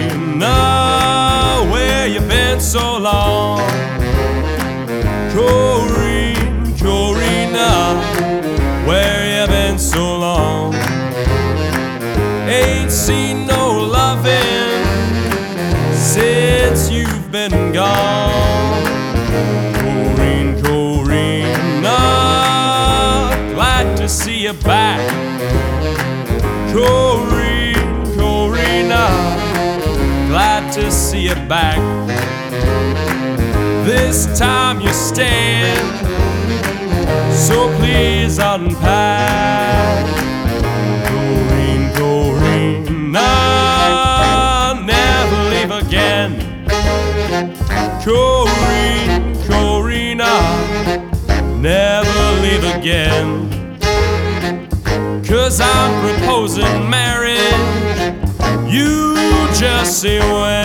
Corina, where you been so long? Corina, where you been so long? Ain't seen no loving since you've been gone. Corina, glad to see you back. Corina, glad to see you back. This time you stand, so please unpack. Corina, never leave again. Corina, never leave again. 'Cause I'm proposing marriage, you just say when.